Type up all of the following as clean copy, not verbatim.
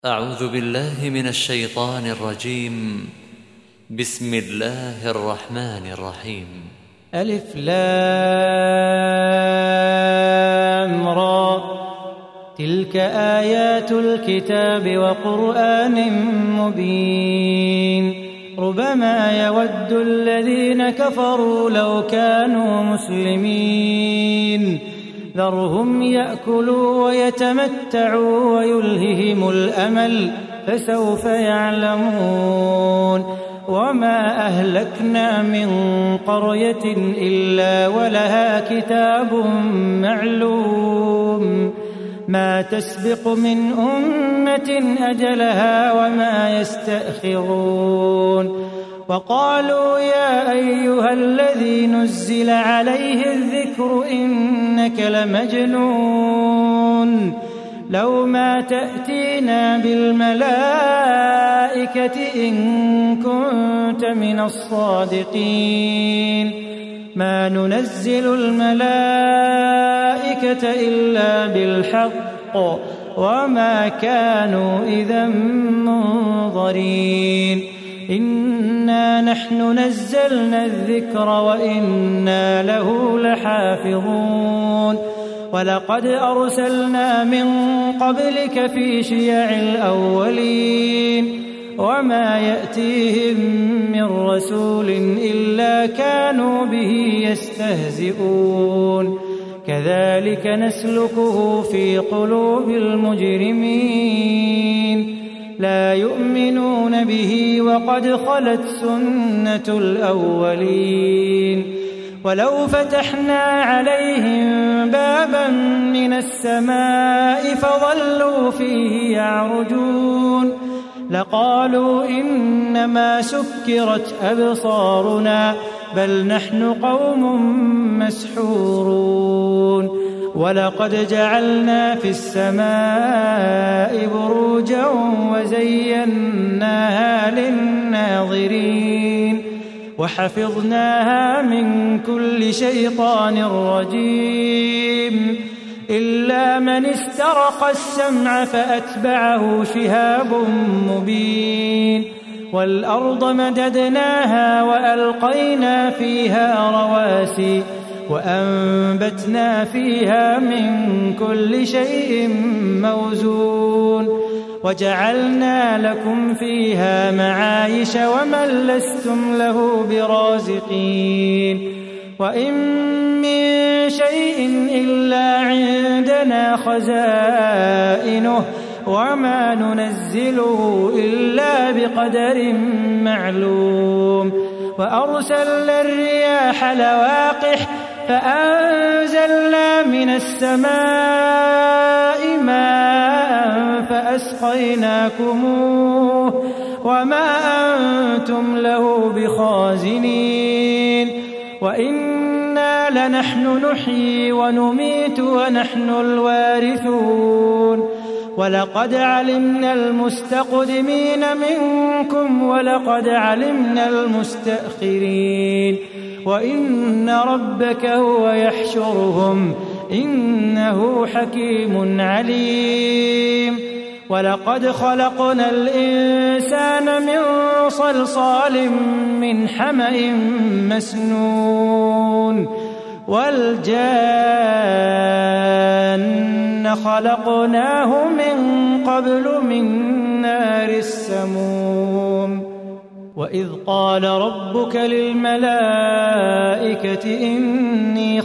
أعوذ بالله من الشيطان الرجيم. بسم الله الرحمن الرحيم. ألف لام را، تلك آيات الكتاب وقرآن مبين. ربما يود الذين كفروا لو كانوا مسلمين، ذرهم يأكلوا ويتمتعوا ويلههم الأمل، فسوف يعلمون. وما أهلكنا من قرية إلا ولها كتاب معلوم، ما تسبق من أمة أجلها وما يستأخرون. وقالوا يا أيها الذي نزل عليه الذكر إنك لمجنون، لو ما تأتينا بالملائكة إن كنت من الصادقين. ما ننزل الملائكة إلا بالحق وما كانوا إذا منظرين. إنا نحن نزلنا الذكر وإنا له لحافظون. ولقد أرسلنا من قبلك في شيع الأولين، وما يأتيهم من رسول إلا كانوا به يستهزئون. كذلك نسلكه في قلوب المجرمين، لا يؤمنون به وقد خلت سنة الأولين. ولو فتحنا عليهم بابا من السماء فظلوا فيه يعرجون لقالوا إنما سكرت أبصارنا بل نحن قوم مسحورون. ولقد جعلنا في السماء بروجا وزيناها للناظرين وحفظناها من كل شيطان رجيم إلا من استرق السمع فأتبعه شهاب مبين. والأرض مددناها وألقينا فيها رواسي وأنبتنا فيها من كل شيء موزون وجعلنا لكم فيها معايش ومن لستم له برازقين. وإن من شيء إلا عندنا خزائنه وما ننزله إلا بقدر معلوم. وأرسلنا الرياح لواقح فأنزلنا من السماء ماء فأسقيناكموه وما أنتم له بخازنين. وإنا لنحن نحيي ونميت ونحن الوارثون. ولقد علمنا المستقدمين منكم ولقد علمنا المستأخرين. وإن ربك هو يحشرهم إنه حكيم عليم. ولقد خلقنا الإنسان من صلصال من حمأ مسنون والجان خلقناه من قبل من نار السموم. وإذ قال ربك للملائكة إني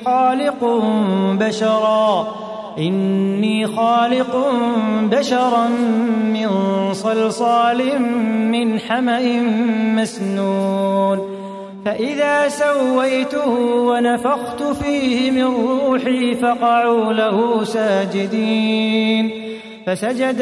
خالق بشرا من صلصال من حمأ مسنون فإذا سويته ونفخت فيه من روحي فقعوا له ساجدين. فسجد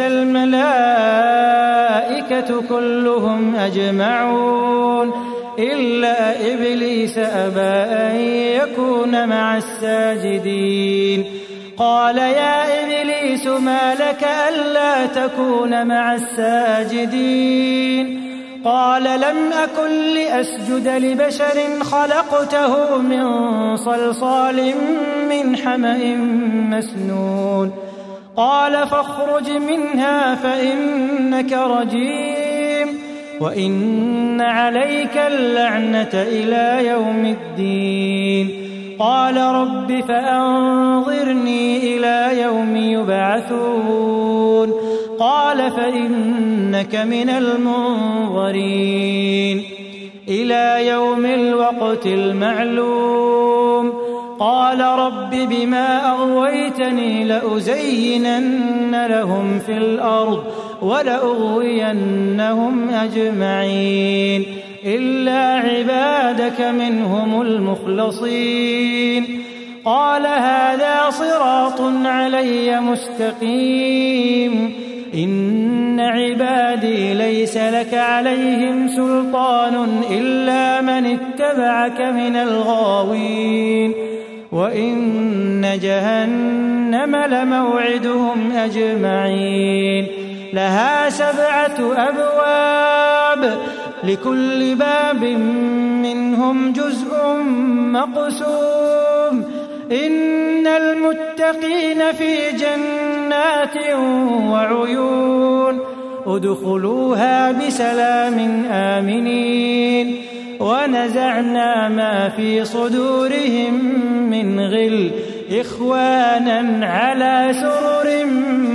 الملائكة كلهم أجمعون إلا إبليس أبى أن يكون مع الساجدين. قال يا إبليس ما لك ألا تكون مع الساجدين؟ قال لم أكن لأسجد لبشر خلقته من صلصال من حمأ مسنون قال فاخرج منها فإنك رجيم وإن عليك اللعنة إلى يوم الدين. قال رب فأنظرني إلى يوم يبعثون. قال فإنك من المنظرين إلى يوم الوقت المعلوم. قال رب بما أغويتني لأزينن لهم في الأرض ولأغوينهم أجمعين إلا عبادك منهم المخلصين. قال هذا صراط علي مستقيم إن عبادي ليس لك عليهم سلطان إلا من اتبعك من الغاوين وإن جهنم لموعدهم أجمعين لها 7 أبواب لكل باب منهم جزء مقسوم. إن المتقين في جنات وعيون ادخلوها بسلام آمنين. ونزعنا ما في صدورهم من غل إخوانا على سرر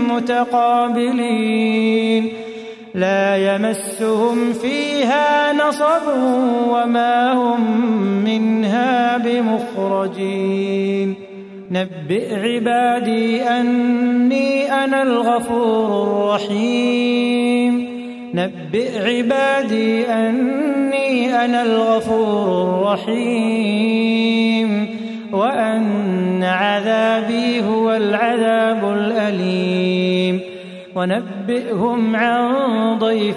متقابلين لا يمسهم فيها نصب وما هم منها بمخرجين. نبئ عبادي أني أنا الغفور الرحيم. نبئ عبادي أني أنا الغفور الرحيم وأن عذابي هو العذاب الأليم. ونبئهم عن ضيف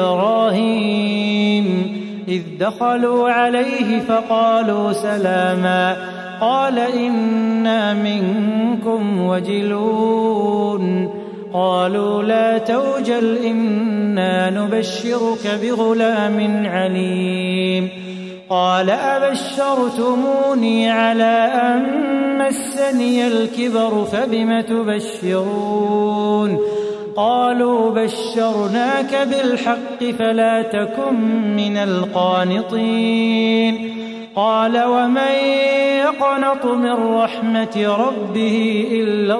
إبراهيم إذ دخلوا عليه فقالوا سلاما قال إنا منكم وجلون. قالوا لا توجل إنا نبشرك بغلام عليم. قال أبشرتموني على أن مسني الكبر فبم تبشرون. قالوا بشرناك بالحق فلا تكن من القانطين. قال ومن يقنط من رحمة ربه إلا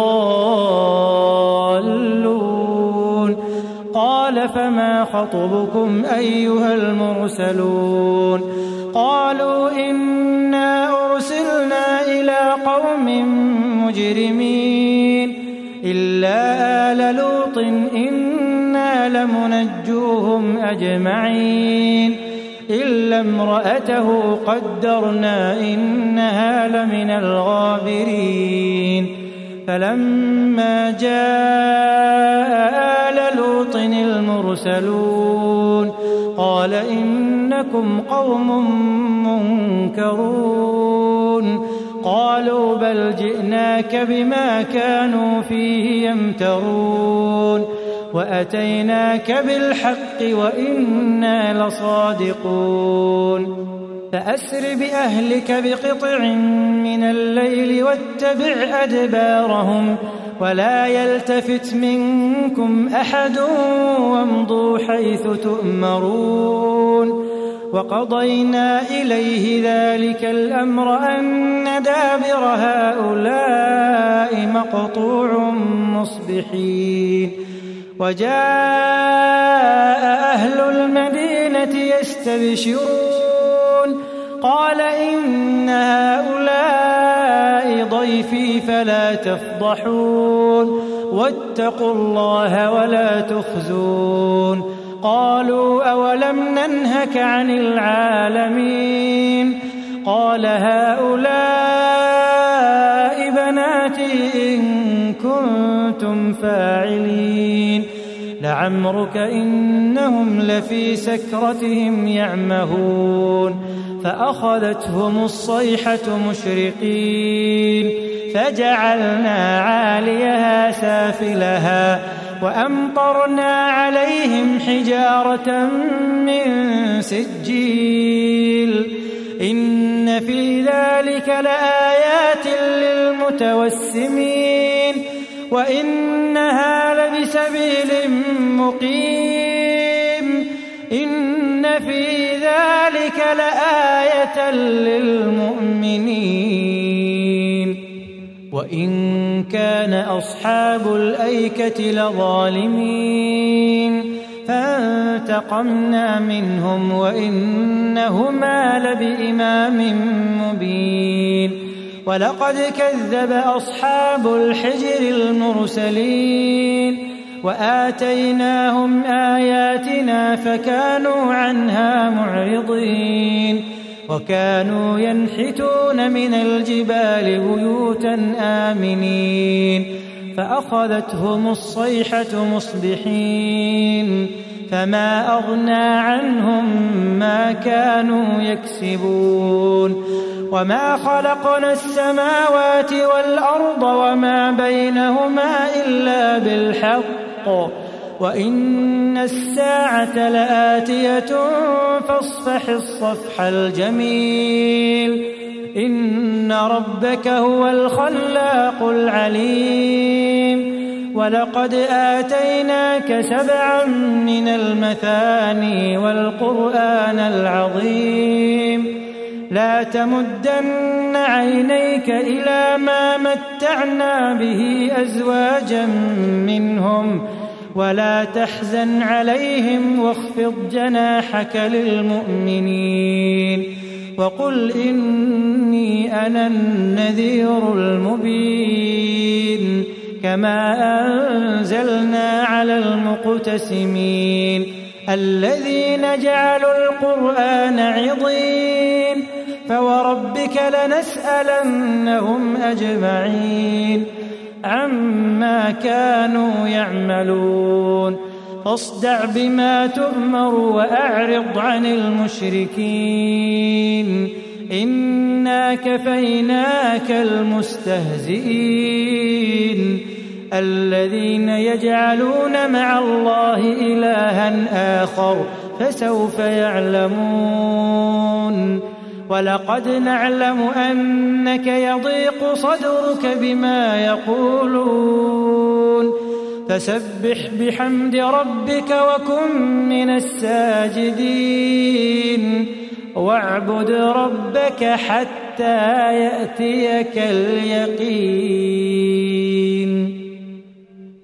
الضالون. قال فما خطبكم أيها المرسلون. قالوا إنا أرسلنا إلى قوم مجرمين إلا آل لوط إنا لمنجوهم أجمعين إلا امرأته قدرنا إنها لمن الغابرين. فلما جاء آل لوط المرسلون قال إنكم قوم منكرون. قالوا بل جئناك بما كانوا فيه يمترون وأتيناك بالحق وإنا لصادقون. فأسر بأهلك بقطع من الليل واتبع أدبارهم ولا يلتفت منكم أحد وامضوا حيث تؤمرون. وقضينا إليه ذلك الأمر أن دابر هؤلاء مقطوع مصبحين. وجاء أهل المدينة يستبشرون قال إن هؤلاء ضيفي فلا تفضحون واتقوا الله ولا تخزون. قالوا أولم ننهك عن العالمين. قال هؤلاء بناتي إن كنتم فاعلين. لعمرك إنهم لفي سكرتهم يعمهون. فأخذتهم الصيحة مشرقين فجعلنا عاليها سافلها وأمطرنا عليهم حجارة من سجيل. إن في ذلك لآيات للمتوسمين وإنها لبسبيل مقيم إن في ذلك لآية للمؤمنين وإن كان أصحاب الأيكة لظالمين فانتقمنا منهم وإنهما لبإمام مبين ولقد كذب أصحاب الحجر المرسلين وآتيناهم آياتنا فكانوا عنها معرضين وكانوا ينحتون من الجبال بيوتا آمنين فأخذتهم الصيحة مصبحين فما أغنى عنهم ما كانوا يكسبون وما خلقنا السماوات والأرض وما بينهما إلا بالحق وإن الساعة لآتية فاصفح الصفح الجميل إن ربك هو الخلاق العليم ولقد آتيناك 7 من المثاني والقرآن العظيم لا تمدن عينيك إلى ما متعنا به أزواجا منهم ولا تحزن عليهم واخفض جناحك للمؤمنين وقل إني أنا النذير المبين كما أنزلنا على المقتسمين الذين جعلوا القرآن عضين فوربك لنسألنهم أجمعين عما كانوا يعملون فاصدع بما تؤمر وأعرض عن المشركين إنا كفيناك المستهزئين الذين يجعلون مع الله إلها آخر فسوف يعلمون ولقد نعلم أنك يضيق صدرك بما يقولون فسبح بحمد ربك وكن من الساجدين واعبد ربك حتى يأتيك اليقين.